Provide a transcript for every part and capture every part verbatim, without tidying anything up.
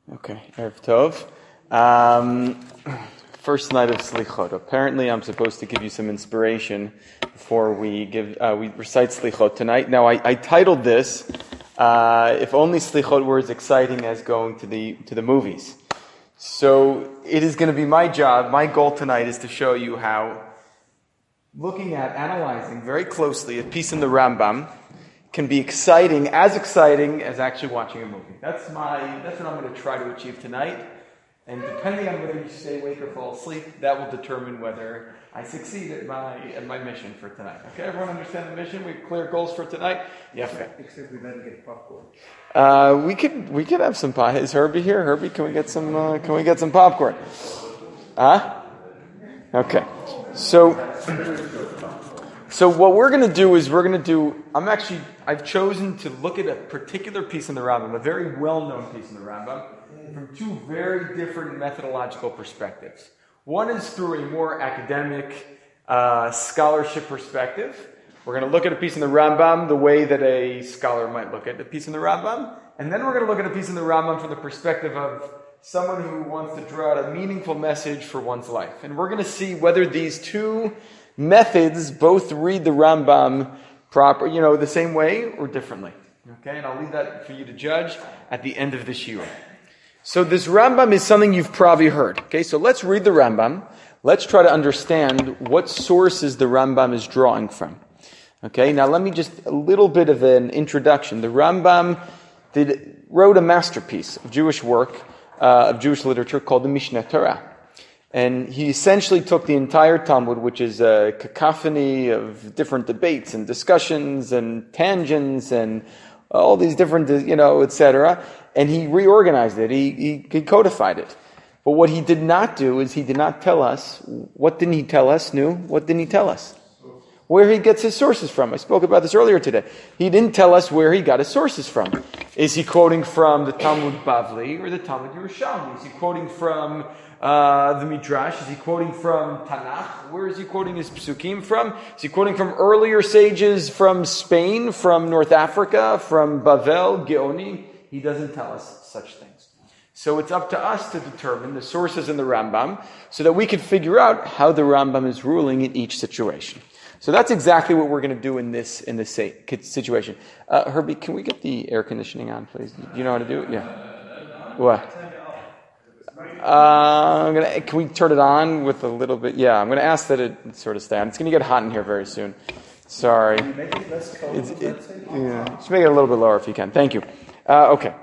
Okay, Erev Tov. Um, first night of Slichot. Apparently, I'm supposed to give you some inspiration before we give uh, we recite Slichot tonight. Now, I, I titled this uh, "If Only Slichot Were as Exciting as Going to the to the Movies." So, it is going to be my job. My goal tonight is to show you how looking at, analyzing very closely a piece in the Rambam can be exciting, as exciting as actually watching a movie. That's my, that's what I'm going to try to achieve tonight. And depending on whether you stay awake or fall asleep, that will determine whether I succeed at my at my mission for tonight. Okay, everyone understand the mission? We have clear goals for tonight? Yeah. Except we better get popcorn. Uh, we could we could have some pie. Is Herbie here? Herbie, can we get some uh, can we get some popcorn? Huh? Okay. So. So what we're going to do is we're going to do, I'm actually, I've chosen to look at a particular piece in the Rambam, a very well-known piece in the Rambam, from two very different methodological perspectives. One is through a more academic, uh, scholarship perspective. We're going to look at a piece in the Rambam the way that a scholar might look at a piece in the Rambam, and then we're going to look at a piece in the Rambam from the perspective of someone who wants to draw out a meaningful message for one's life. And we're going to see whether these two methods both read the Rambam proper, you know, the same way or differently. Okay, and I'll leave that for you to judge at the end of this shiur. So this Rambam is something you've probably heard. Okay, so let's read the Rambam. Let's try to understand what sources the Rambam is drawing from. Okay, now let me just, a little bit of an introduction. The Rambam did, wrote a masterpiece of Jewish work, uh, of Jewish literature called the Mishneh Torah. And he essentially took the entire Talmud, which is a cacophony of different debates and discussions and tangents and all these different, you know, et cetera, and he reorganized it. He, he, he codified it. But what he did not do is he did not tell us, what didn't he tell us, Nu? What didn't he tell us? Where he gets his sources from. I spoke about this earlier today. He didn't tell us where he got his sources from. Is he quoting from the Talmud Bavli or the Talmud Yerushalmi? Is he quoting from Uh, the Midrash? Is he quoting from Tanakh? Where is he quoting his psukim from? Is he quoting from earlier sages from Spain, from North Africa, from Bavel, Geoni? He doesn't tell us such things. So it's up to us to determine the sources in the Rambam so that we can figure out how the Rambam is ruling in each situation. So that's exactly what we're going to do in this in this situation. Uh, Herbie, can we get the air conditioning on, please? Do you know how to do it? Yeah. What? Uh, I'm gonna. Can we turn it on with a little bit? Yeah, I'm going to ask that it sort of stay on. It's going to get hot in here very soon. Sorry. Can you make it less cold? It's, it, yeah, just make it a little bit lower if you can. Thank you. Uh, okay.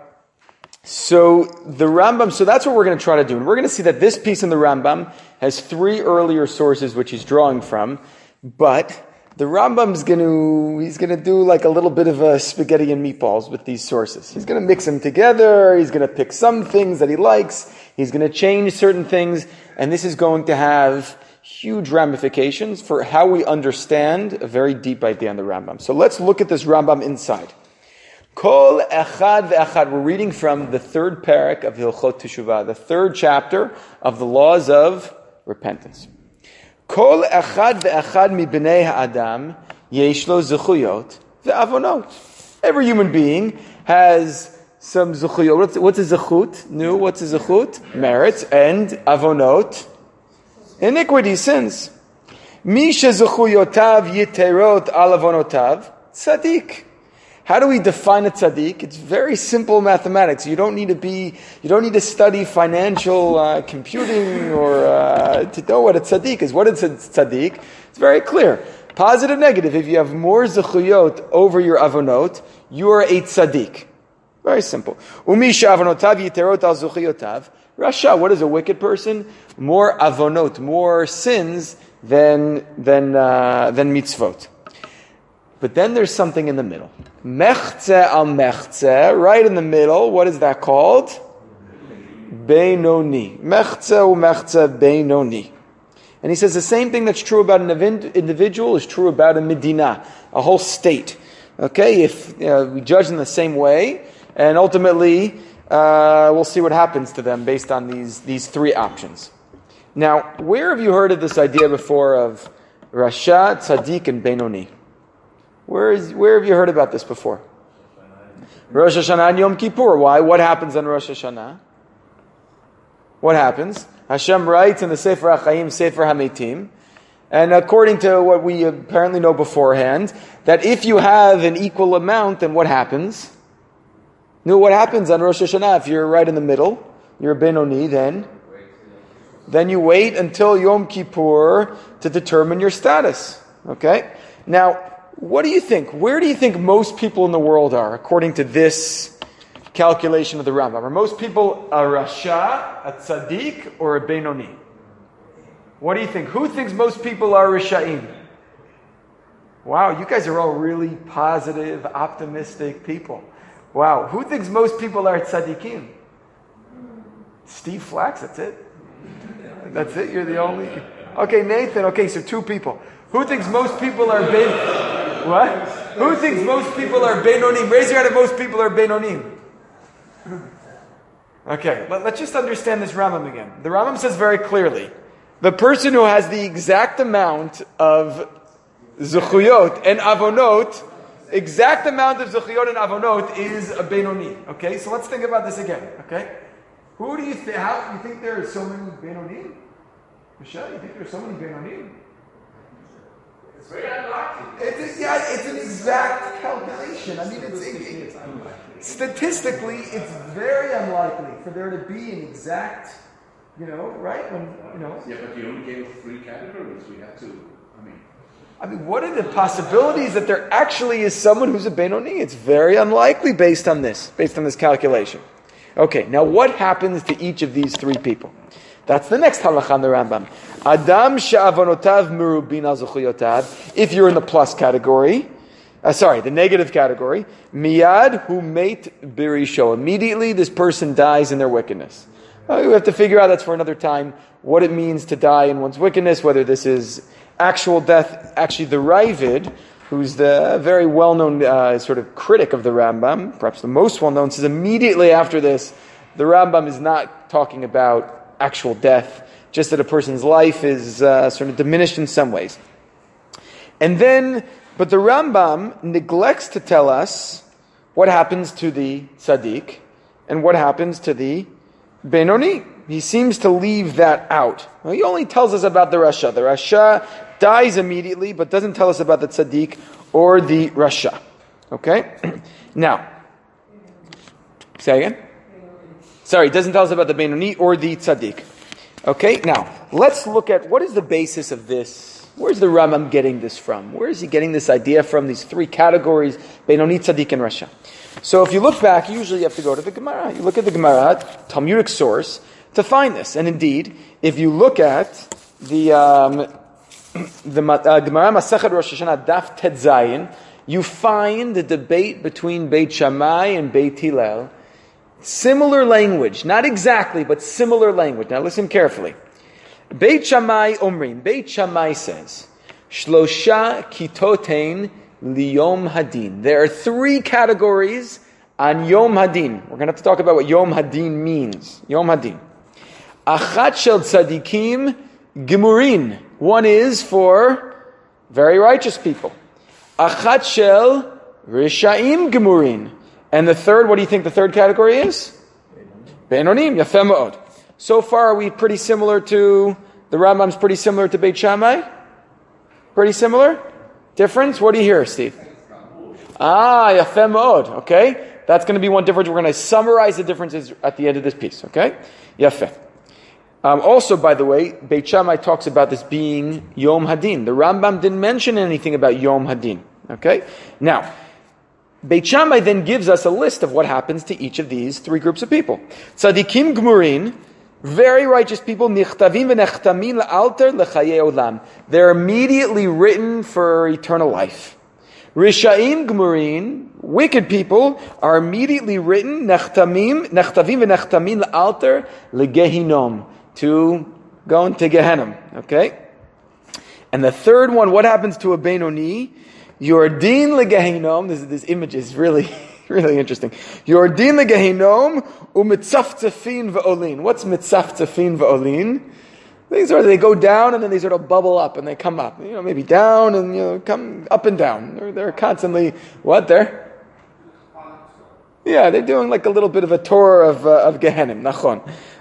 So the Rambam. So that's what we're going to try to do, and we're going to see that this piece in the Rambam has three earlier sources which he's drawing from, but the Rambam's going to, he's going to do like a little bit of a spaghetti and meatballs with these sources. He's going to mix them together. He's going to pick some things that he likes. He's going to change certain things. And this is going to have huge ramifications for how we understand a very deep idea in the Rambam. So let's look at this Rambam inside. Kol echad ve'echad. We're reading from the third parak of Hilchot Teshuvah, the third chapter of the laws of repentance. Kol echad ve'echad mi b'nei ha'adam yesh lo zechuyot ve'avonot. Every human being has some zechuyot. What's, what's a zechut? Nu, what's a zechut? Merits. And avonot, iniquity, sins. Misha zechuyotav yiterot al avonotav tzaddik. How do we define a tzaddik? It's very simple mathematics. You don't need to be, you don't need to study financial uh, computing or uh, to know what a tzaddik is. What is a tzaddik? It's very clear. Positive, negative. If you have more zechuyot over your avonot, you are a tzaddik. Very simple. Umisha avonotav yiterot al zechuyotav. Rasha, what is a wicked person? More avonot, more sins than than uh, than mitzvot. But then there's something in the middle. Mechze al mechze, right in the middle. What is that called? Beinoni. Mechze u mechze beinoni. And he says the same thing that's true about an individual is true about a medina, a whole state. Okay, if you know, we judge them the same way, and ultimately uh, we'll see what happens to them based on these these three options. Now, where have you heard of this idea before of Rasha, Tzaddik, and Beinoni? Where is where have you heard about this before? Rosh Hashanah and Yom Kippur. Why? What happens on Rosh Hashanah? what happens? Hashem writes in the Sefer HaChaim, Sefer HaMeitim, and according to what we apparently know beforehand, that if you have an equal amount, then what happens? You know what happens on Rosh Hashanah? If you're right in the middle, you're a Benoni, then then you wait until Yom Kippur to determine your status. Okay? Now, what do you think? Where do you think most people in the world are, according to this calculation of the Rambam? Are most people a Rasha, a Tzaddik, or a Benoni? What do you think? Who thinks most people are Risha'im? Wow, you guys are all really positive, optimistic people. Wow, who thinks most people are Tzaddikim? Steve Flax, that's it? That's it? You're the only... Okay, Nathan, okay, so two people. Who thinks most people are Ben... What? Who thinks most people are Benonim? Raise your hand if most people are Benonim. Okay, let, let's just understand this Rambam again. The Rambam says very clearly, the person who has the exact amount of Zechuyot and Avonot, exact amount of Zechuyot and Avonot is a Benoni. Okay, so let's think about this again. Okay, who do you think? How you think there are so many Benoni? Michelle, you think there are so many Benoni? It's very unlikely. It's a, yeah, it's an exact calculation. I mean, it's, it, it, statistically, it's very unlikely for there to be an exact, you know, right? When you know. Yeah, but you only gave three categories. We have to. I mean. I mean, what are the possibilities that there actually is someone who's a Benoni? It's very unlikely based on this, based on this calculation. Okay, now what happens to each of these three people? That's the next halakha in the Rambam. Adam she'avonotav merubin al zechuyotav. If you're in the plus category, uh, sorry, the negative category, miyad hu meit birisho. Immediately, this person dies in their wickedness. Uh, we have to figure out, that's for another time, what it means to die in one's wickedness, whether this is actual death. Actually, the Ravid, who's the very well-known uh, sort of critic of the Rambam, perhaps the most well-known, says immediately after this, the Rambam is not talking about actual death, just that a person's life is uh, sort of diminished in some ways. And then, but the Rambam neglects to tell us what happens to the tzaddik and what happens to the Benoni. He seems to leave that out. Well, he only tells us about the Rasha. The Rasha dies immediately, but doesn't tell us about the tzaddik or the Rasha. Okay? Now, say again? Sorry, it doesn't tell us about the Benoni or the tzaddik. Okay, now, let's look at what is the basis of this. Where's the Rambam getting this from? Where is he getting this idea from, these three categories, Benoni, tzaddik, and Rasha? So if you look back, usually you have to go to the Gemara. You look at the Gemara, Talmudic source, to find this. And indeed, if you look at the um, the uh, Gemara Masechet Rosh Hashanah Daf Tet Zayin, you find the debate between Beit Shammai and Beit Hillel. Similar language, not exactly, but similar language. Now listen carefully. Beit Shammai Omrim, Beit Shammai says, Shlosha kitotein liyom hadin. There are three categories on Yom Hadin. We're going to have to talk about what Yom Hadin means. Yom Hadin. Achat shel tzadikim gemurin. One is for very righteous people. Achat shel rishaim gemurin. And the third, what do you think the third category is? Benonim, yafeh ma'od. So far, are we pretty similar to, the Rambam's pretty similar to Beit Shammai? Pretty similar? Difference? What do you hear, Steve? Ah, yafeh ma'od. Okay. That's going to be one difference. We're going to summarize the differences at the end of this piece. Okay? Yafeh. Um, also, by the way, Beit Shammai talks about this being Yom Hadin. The Rambam didn't mention anything about Yom Hadin. Okay? Now, Beit Shammai then gives us a list of what happens to each of these three groups of people. Tzadikim Gmurin, very righteous people, Nichtavim v'nechtamin la'alter l'chayei olam. They're immediately written for eternal life. Rishaim Gmurin, wicked people, are immediately written, Nechtamim, Nechtavim v'nechtamin la'alter l'gehinom, to go into Gehenna. Okay? And the third one, what happens to a Benoni? Yordin legehinom. This this image is really really interesting. Yordin legehinom umitzaftzafin v'olin. What's mitzaftzafin v'olin? These are they go down and then they sort of bubble up and they come up. You know, maybe down and you know come up and down. They're, they're constantly what there? Yeah, they're doing like a little bit of a tour of uh, of Gehenim. Nachon.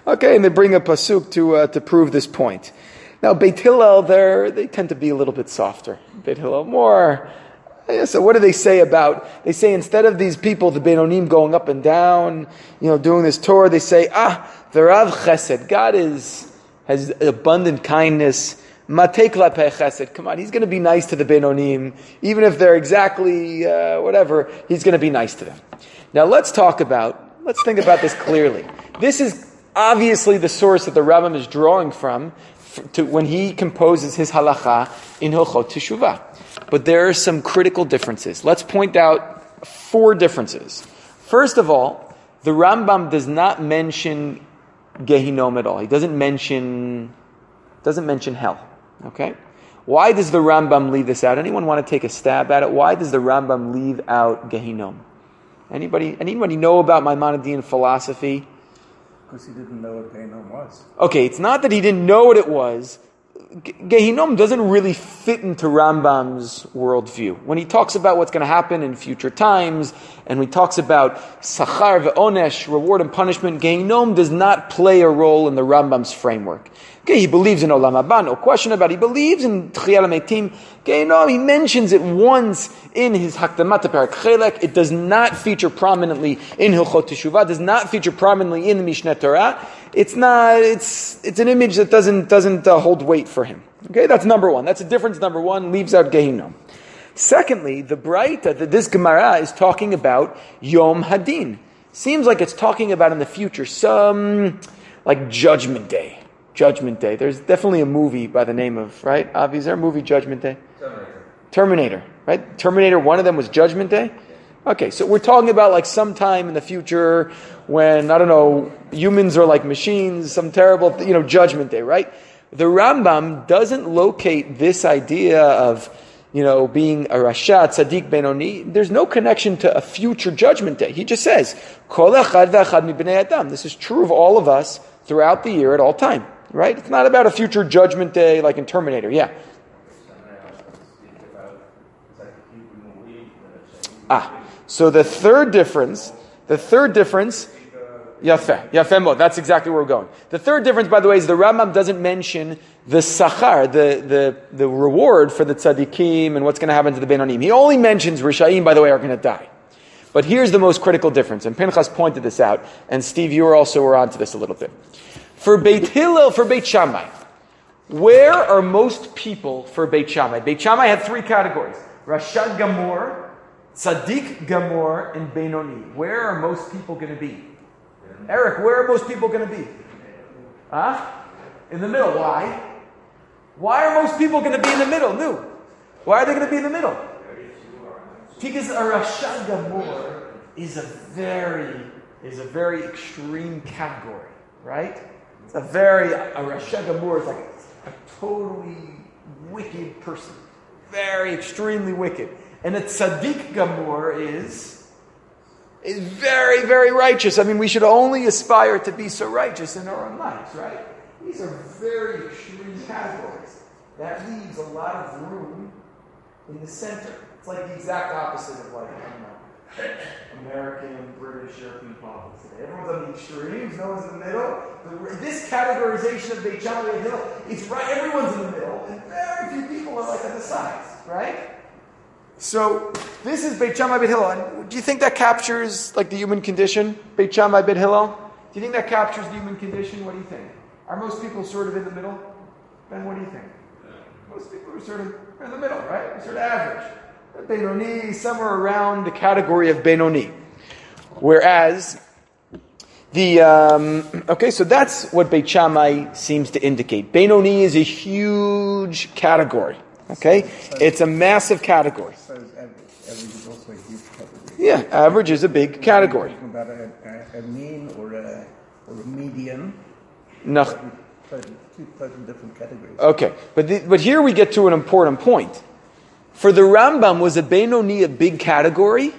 Okay, and they bring a pasuk to uh, to prove this point. Now, Beit Hillel, they they tend to be a little bit softer. Beit Hillel more. Yeah, so what do they say about? They say instead of these people, the Beinonim, going up and down, you know, doing this Torah, they say, ah, the Rav Chesed. God is has abundant kindness. Matei klapei chesed. Come on, he's going to be nice to the Beinonim, even if they're exactly uh, whatever. He's going to be nice to them. Now, let's talk about. Let's think about this clearly. This is obviously the source that the Rambam is drawing from to when he composes his halacha in Hilchot Teshuvah. But there are some critical differences. Let's point out four differences. First of all, the Rambam does not mention Gehinom at all. He doesn't mention doesn't mention hell. Okay? Why does the Rambam leave this out? Anyone want to take a stab at it? Why does the Rambam leave out Gehinom? Anybody anybody know about Maimonidean philosophy? Because he didn't know what Gehinom was. Okay, it's not that he didn't know what it was. Gehinom doesn't really fit into Rambam's worldview. When he talks about what's going to happen in future times, and when he talks about sachar ve'onesh, reward and punishment, Gehinom does not play a role in the Rambam's framework. Okay, he believes in Olam Haba, no question about it. He believes in Tchiyat HaMetim. Gehinom, he mentions it once in his Hakdamat HaPerak Chelek. It does not feature prominently in Hilchot Teshuvah, does not feature prominently in the Mishneh Torah. It's not, it's, it's an image that doesn't, doesn't uh, hold weight for him. Okay, that's number one. That's a difference number one, leaves out Gehinom. Secondly, the Braita, that this Gemara is talking about Yom Hadin. Seems like it's talking about in the future, some, like Judgment Day. Judgment Day. There's definitely a movie by the name of, right? Avi, is there a movie, Judgment Day? Terminator. Terminator, right? Terminator, one of them was Judgment Day? Okay, so we're talking about like sometime in the future when, I don't know, humans are like machines, some terrible, you know, Judgment Day, right? The Rambam doesn't locate this idea of, you know, being a Rasha, Tzaddik, Benoni. There's no connection to a future Judgment Day. He just says, Kol echad ve'echad mibnei Adam. This is true of all of us throughout the year at all time. Right? It's not about a future Judgment Day like in Terminator. Yeah. Ah. So the third difference, the third difference, Yafeh, Yafeh Mo, that's exactly where we're going. The third difference, by the way, is the Rambam doesn't mention the sachar, the, the, the reward for the tzaddikim and what's going to happen to the Beinonim. He only mentions Rishaim, by the way, are going to die. But here's the most critical difference, and Pinchas pointed this out, and Steve, you were also were onto this a little bit. For Beit Hillel, for Beit Shammai, where are most people for Beit Shammai? Beit Shammai had three categories: Rashad Gamor, Tzaddik Gamor, and Benoni. Where are most people going to be? Eric, where are most people going to be? Huh? In the middle. Why? Why are most people going to be in the middle? No. Why are they going to be in the middle? Because a Rashad Gamor is a very is a very extreme category, right? It's a very, a Rasha Gamor is like a, a totally wicked person. Very, extremely wicked. And a Tzaddik Gamor is, is very, very righteous. I mean, we should only aspire to be so righteous in our own lives, right? These are very extreme categories. That leaves a lot of room in the center. It's like the exact opposite of like, I don't know, American and British European politics today. Everyone's on the extremes, no one's in the middle. The, this categorization of Beit Shammai and Hillel, it's right, everyone's in the middle, and very few people are like at the sides, right? So, this is Beit Shammai Beit Hillel. And do you think that captures like the human condition? Beit Shammai Beit Hillel? Do you think that captures the human condition? What do you think? Are most people sort of in the middle? Ben, what do you think? Most people are sort of in the middle, right? They're sort of average. Benoni, somewhere around the category of Benoni. Whereas, the, um, okay, so that's what Beit Shammai seems to indicate. Benoni is a huge category, okay? It's a massive category. So is average. Average is also a huge category. Yeah, average is a big category. Talking about a, a, a mean or a, or a median. No. Totally, two totally different categories. Okay, but the, but here we get to an important point. For the Rambam, was a Benoni a big category?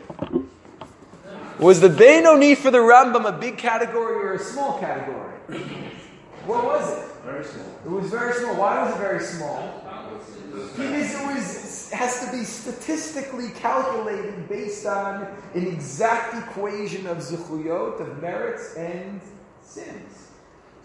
Was the Benoni for the Rambam a big category or a small category? What was it? Very small. It was very small. Why was it very small? Because it was has to be statistically calculated based on an exact equation of zuchuyot, of merits and sins.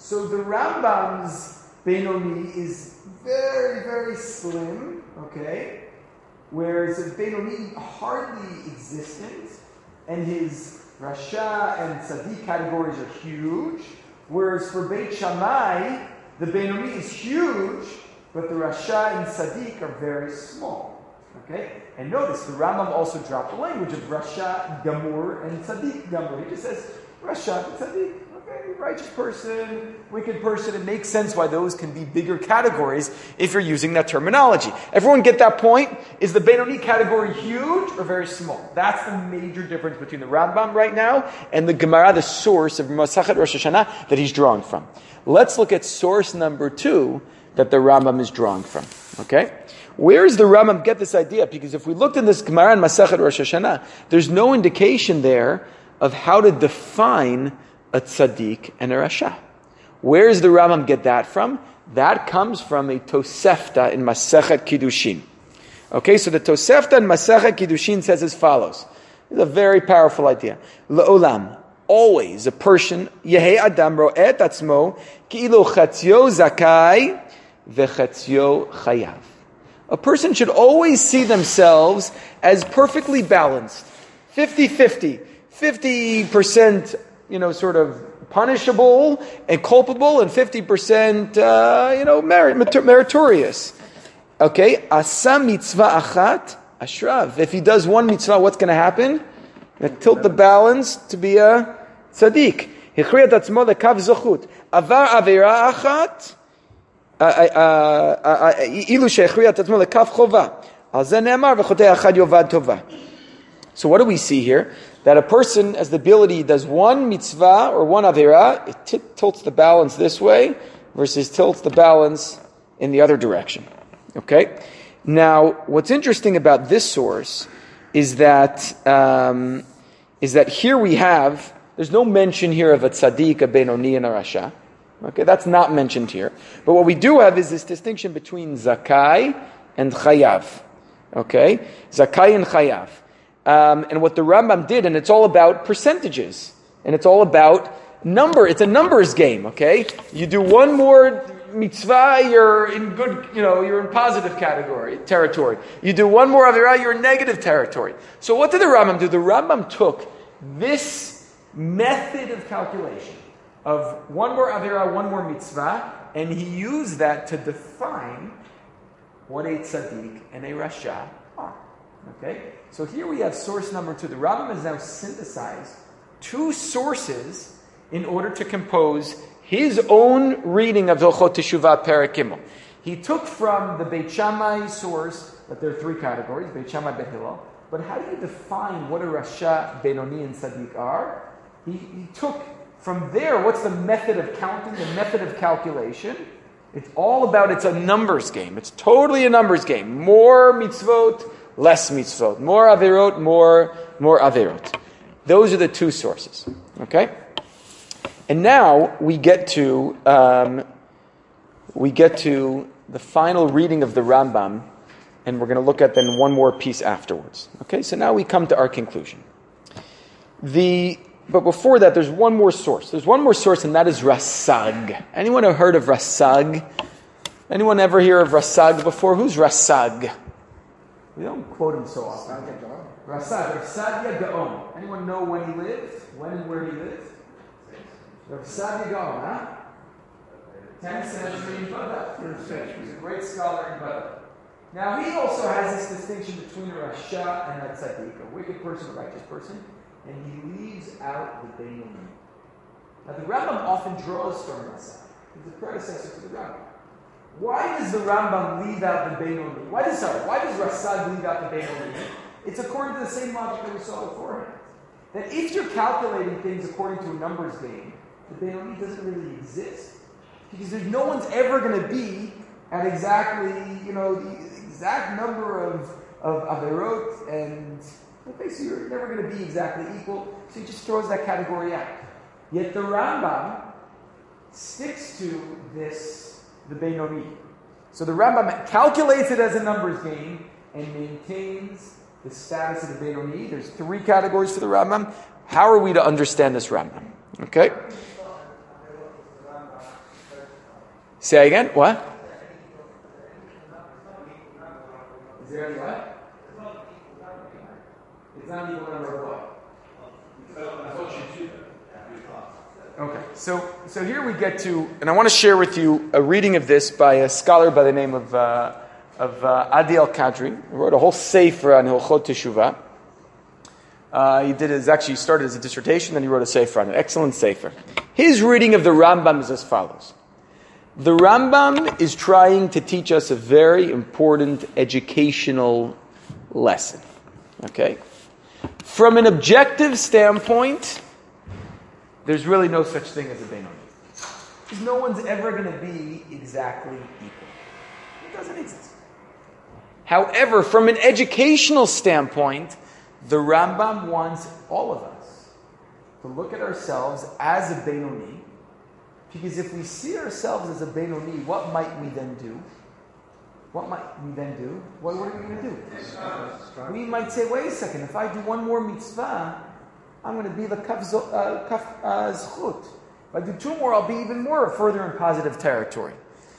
So the Rambam's Benoni is very, very slim, okay? Whereas the Benoni hardly existent, and his Rasha and Tzaddik categories are huge. Whereas for Beit Shammai, the Benoni is huge, but the Rasha and Tzaddik are very small. Okay? And notice the Rambam also dropped the language of Rasha Gamur and Tzaddik Gamur. He just says Rasha and Tzaddik. Okay, righteous person, wicked person. It makes sense why those can be bigger categories if you're using that terminology. Everyone get that point? Is the Benoni category huge or very small? That's the major difference between the Rambam right now and the Gemara, the source of Masachet Rosh Hashanah that he's drawing from. Let's look at source number two that the Rambam is drawing from. Okay? Where does the Rambam get this idea? Because if we looked in this Gemara and Masachet Rosh Hashanah, there's no indication there of how to define a tzaddik and a rasha. Where does the Rambam get that from? That comes from a Tosefta in Masachet Kiddushin. Okay, so the Tosefta in Masachet Kiddushin says as follows. It's a very powerful idea. Le'olam, always a person, Yehei Adam ro'et atzmo, ki'ilu chatzio zakai, vechatzio chayav. A person should always see themselves as perfectly balanced. fifty-fifty. fifty percent you know, sort of punishable and culpable, and fifty percent, uh, you know, merit, meritorious. Okay? Asa mitzvah achat ashrav. If he does one mitzvah, what's going to happen? Going to tilt the balance to be a tzaddik. Hichriyat atzmo lekav zochut. Avar avera achat. Ilu shechriyat atzmo lekav chova. Al ze ne'amar v'chotei achad yovad tova. So what do we see here? That a person has the ability, does one mitzvah or one avera, it t- tilts the balance this way versus tilts the balance in the other direction. Okay? Now, what's interesting about this source is that um, is that here we have, there's no mention here of a tzaddik, a benoni, and a rasha. Okay, that's not mentioned here. But what we do have is this distinction between zakai and chayav. Okay? Zakai and chayav. Um, and what the Rambam did, and it's all about percentages, and it's all about number. It's a numbers game, okay? You do one more mitzvah, you're in good, you know, you're in positive category, territory. You do one more avirah, you're in negative territory. So what did the Rambam do? The Rambam took this method of calculation of one more avirah, one more mitzvah, and he used that to define what a tzaddik and a rasha are. Okay? So here we have source number two. The Rambam has now synthesized two sources in order to compose his own reading of Hilchot Teshuvah Perek Gimel. He took from the Beit Shammai source, that there are three categories, Beit Shammai, Beit Hillel. But how do you define what a Rasha, Benoni, and Tzaddik are? He, he took from there, what's the method of counting, the method of calculation? It's all about, it's a numbers game. It's totally a numbers game. More mitzvot, less mitzvot. More averot, more, more averot. Those are the two sources. Okay? And now we get to um, we get to the final reading of the Rambam, and we're going to look at then one more piece afterwards. Okay, so now we come to our conclusion. The but before that, there's one more source. There's one more source, and that is Rasag. Anyone have heard of Rasag? Anyone ever hear of Rasag before? Who's Rasag? We don't quote him so often. Rasag, Rasadia Gaon. Anyone know when he lived? When and where he lived? Rasadia Gaon, huh? tenth century in Baghdad. He's a great scholar in Baghdad. Now he also has this distinction between a Rasha and a Tzaddik, a wicked person, a righteous person, and he leaves out the Benoni. Now the Rambam often draws from Rasag. He's the predecessor to the Rambam. Why does the Rambam leave out the Benoni? Why does sorry, why does Rasag leave out the Benoni? It's according to the same logic that we saw beforehand. That if you're calculating things according to a numbers game, the Benoni doesn't really exist. Because there's no one's ever going to be at exactly, you know, the exact number of, of Averot, and basically you're never going to be exactly equal, so he just throws that category out. Yet the Rambam sticks to this, the Benoni. So the Rambam calculates it as a numbers game and maintains the status of the Benoni. There's three categories for the Rambam. How are we to understand this Rambam? Okay? Say again? What? Is there any what? It's not equal number of what? Okay, so so here we get to, and I want to share with you a reading of this by a scholar by the name of uh, of uh, Adi al-Kadri. He wrote a whole sefer on Hilchot Teshuvah. Uh, he did his actually started as a dissertation, then he wrote a sefer on it. Excellent sefer. His reading of the Rambam is as follows: the Rambam is trying to teach us a very important educational lesson. Okay, from an objective standpoint, there's really no such thing as a Beinoni. Because no one's ever going to be exactly equal. It doesn't exist. However, from an educational standpoint, the Rambam wants all of us to look at ourselves as a Beinoni, because if we see ourselves as a Beinoni, what might we then do? What might we then do? What, what are we going to do? We might say, wait a second, if I do one more mitzvah, I'm going to be the kaf uh, kaf, uh, zchut. If I do two more, I'll be even more further in positive territory.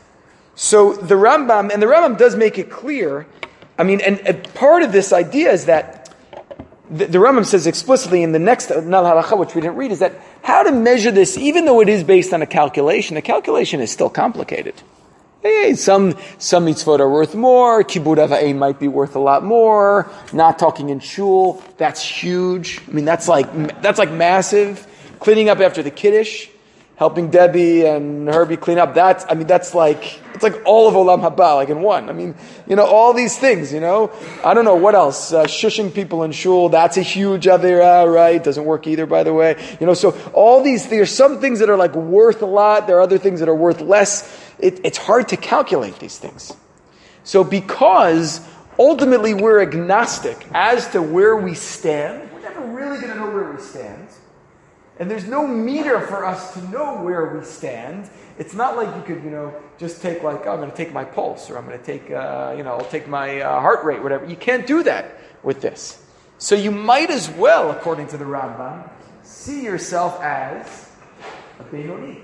So the Rambam, and the Rambam does make it clear, I mean, and, and part of this idea is that the, the Rambam says explicitly in the next Nal Halacha, which we didn't read, is that how to measure this, even though it is based on a calculation, the calculation is still complicated. Hey, some some mitzvot are worth more. Kibud av ha'em might be worth a lot more. Not talking in shul, that's huge. I mean, that's like that's like massive. Cleaning up after the kiddush, helping Debbie and Herbie clean up. That's I mean, that's like it's like all of Olam Haba, like in one. I mean, you know, all these things. You know, I don't know what else. Uh, shushing people in shul, that's a huge avera, right? Doesn't work either, by the way. You know, so all these there's some things that are like worth a lot. There are other things that are worth less. It, it's hard to calculate these things. So because ultimately we're agnostic as to where we stand, we're never really going to know where we stand. And there's no meter for us to know where we stand. It's not like you could, you know, just take like, oh, I'm going to take my pulse, or I'm going to take, uh, you know, I'll take my uh, heart rate, whatever. You can't do that with this. So you might as well, according to the Rambam, see yourself as a Beinoni.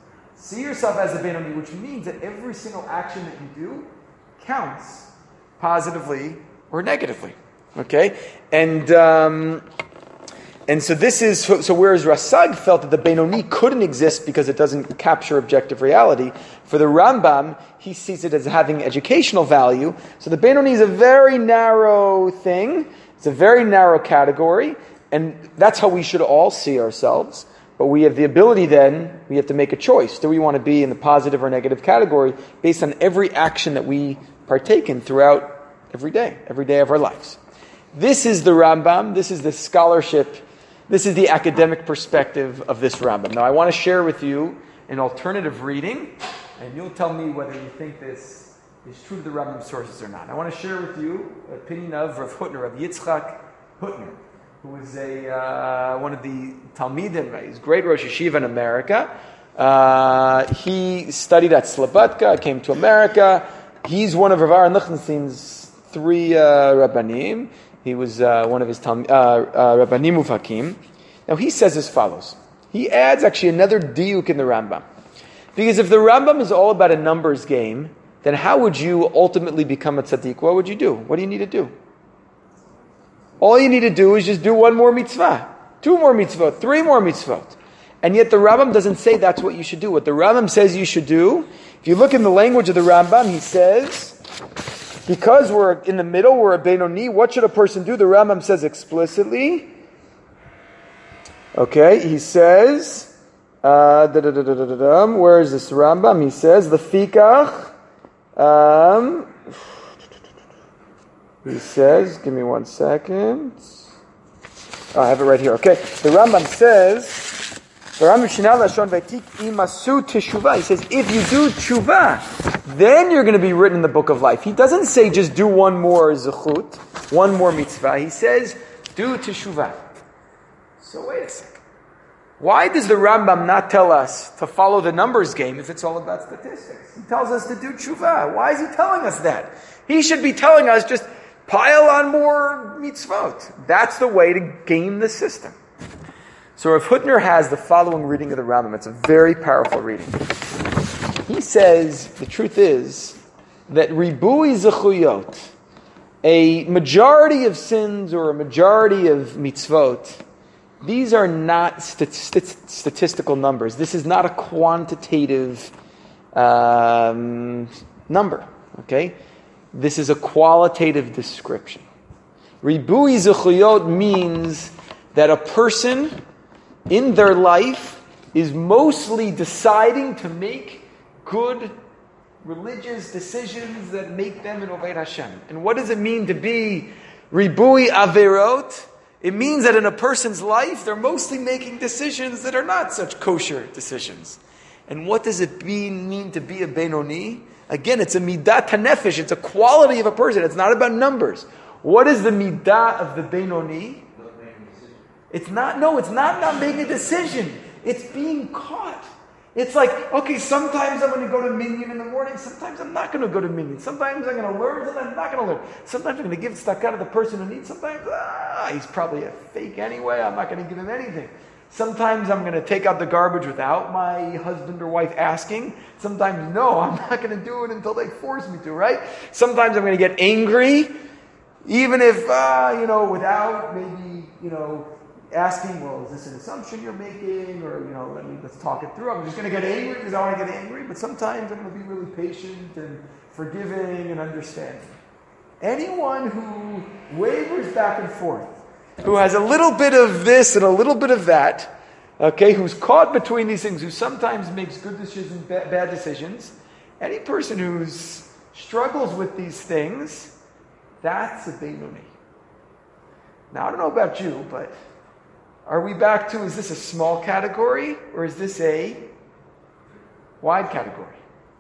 See yourself as a Beinoni, which means that every single action that you do counts positively or negatively. Okay? And um, and so this is, so whereas Rasag felt that the Beinoni couldn't exist because it doesn't capture objective reality, for the Rambam, he sees it as having educational value. So the Beinoni is a very narrow thing. It's a very narrow category. And that's how we should all see ourselves. But we have the ability then, we have to make a choice. Do we want to be in the positive or negative category based on every action that we partake in throughout every day, every day of our lives? This is the Rambam, this is the scholarship, this is the academic perspective of this Rambam. Now I want to share with you an alternative reading, and you'll tell me whether you think this is true to the Rambam sources or not. I want to share with you the opinion of Rav Hutner, of Yitzchak Hutner, who was a uh, one of the Talmidim, he's a great Rosh Yeshiva in America. Uh, he studied at Slobodka, came to America. He's one of Rav Aaron Lichtenstein's three uh, Rabbanim. He was uh, one of his Talm- uh, uh, Rabbanim Ufakim. Now he says as follows. He adds actually another diuk in the Rambam. Because if the Rambam is all about a numbers game, then how would you ultimately become a tzaddik? What would you do? What do you need to do? All you need to do is just do one more mitzvah, two more mitzvot, three more mitzvot. And yet the Rambam doesn't say that's what you should do. What the Rambam says you should do, if you look in the language of the Rambam, he says, because we're in the middle, we're a Beinoni, what should a person do? The Rambam says explicitly, okay, he says, uh, da, da, da, da, da, da, where is this Rambam? He says, the fikach, um, he says, give me one second. Oh, I have it right here. Okay. The Rambam says, the Rambam Shinal Lashon Vaitik Imasu Teshuvah. He says, if you do Teshuvah, then you're going to be written in the book of life. He doesn't say just do one more zechut, one more mitzvah. He says, do Teshuvah. So wait a second. Why does the Rambam not tell us to follow the numbers game if it's all about statistics? He tells us to do Teshuvah. Why is he telling us that? He should be telling us just pile on more mitzvot. That's the way to game the system. So Rav Hutner has the following reading of the Rambam. It's a very powerful reading. he says the truth is that ribui zechuyot, a majority of sins or a majority of mitzvot, these are not st- st- statistical numbers. This is not a quantitative um, number. Okay, this is a qualitative description. Ribui zechuyot means that a person in their life is mostly deciding to make good religious decisions that make them an Oved Hashem. And what does it mean to be ribui averot? It means that in a person's life, they're mostly making decisions that are not such kosher decisions. And what does it mean, mean to be a Benoni? Again, it's a midat hanefesh. It's a quality of a person. It's not about numbers. What is the midah of the Benoni? It's not, no, it's not not making a decision. It's being caught. It's like, okay, sometimes I'm going to go to Minyan in the morning, sometimes I'm not going to go to Minyan. Sometimes I'm going to learn, sometimes I'm not going to learn. Sometimes I'm going to give tzedakah to the person who needs, sometimes, ah, he's probably a fake anyway, I'm not going to give him anything. Sometimes I'm going to take out the garbage without my husband or wife asking. Sometimes, no, I'm not going to do it until they force me to, right? Sometimes I'm going to get angry, even if, uh, you know, without maybe, you know, asking, well, is this an assumption you're making? Or, you know, let me, let's talk it through. I'm just going to get angry because I want to get angry. But sometimes I'm going to be really patient and forgiving and understanding. Anyone who wavers back and forth, who has a little bit of this and a little bit of that, okay, who's caught between these things, who sometimes makes good decisions, bad, bad decisions, any person who struggles with these things, that's a Benoni. Now, I don't know about you, but are we back to, is this a small category or is this a wide category?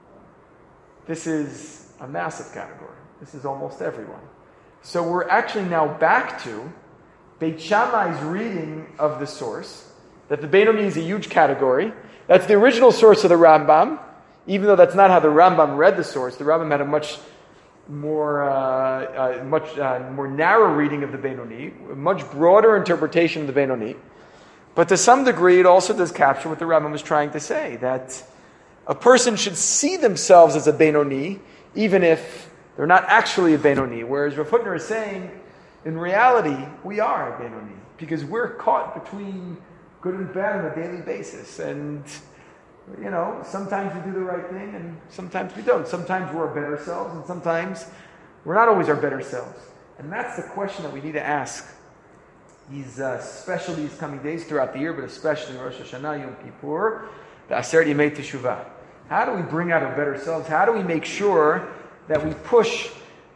This is a massive category. This is almost everyone. So we're actually now back to Beit Shammai's reading of the source, that the Benoni is a huge category. That's the original source of the Rambam, even though that's not how the Rambam read the source. The Rambam had a much more uh, uh, much uh, more narrow reading of the Benoni, a much broader interpretation of the Benoni. But to some degree, it also does capture what the Rambam was trying to say, that a person should see themselves as a Benoni, even if they're not actually a Benoni. Whereas Rav Hutner is saying, in reality, we are a Benoni, because we're caught between good and bad on a daily basis. And you know, sometimes we do the right thing and sometimes we don't. Sometimes we're our better selves and sometimes we're not always our better selves. And that's the question that we need to ask these, uh, especially these coming days throughout the year, but especially Rosh Hashanah, Yom Kippur, the Aseret Yemei Teshuvah. How do we bring out our better selves? How do we make sure that we push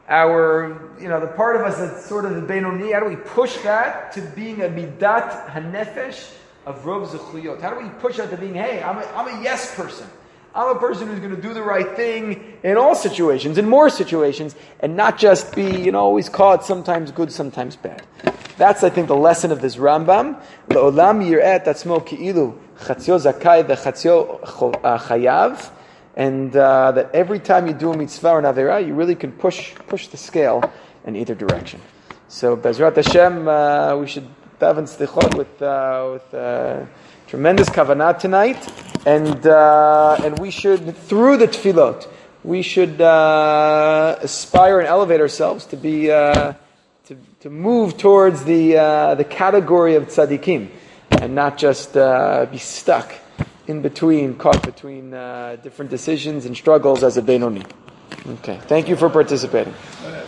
our, you know, the part of us that's sort of the Benoni, how do we push that to being a Midat HaNefesh of Rov Zechuyot? How do we push that to being, hey, I'm a, I'm a yes person. I'm a person who's going to do the right thing in all situations, in more situations, and not just be, you know, always caught sometimes good, sometimes bad. That's, I think, the lesson of this Rambam. Le'olam yir'eh atzmo ki'ilu chatzio zakai v'chatzio chayav. And uh, that every time you do a mitzvah or an avera, you really can push push the scale in either direction. So, Bezrat Hashem, uh, we should daven slichot with uh, with uh, tremendous kavanah tonight, and uh, and we should, through the tefillot, we should uh, aspire and elevate ourselves to be uh, to to move towards the uh, the category of tzaddikim, and not just uh, be stuck in between, caught between uh, different decisions and struggles as a Benoni. Okay, thank you for participating.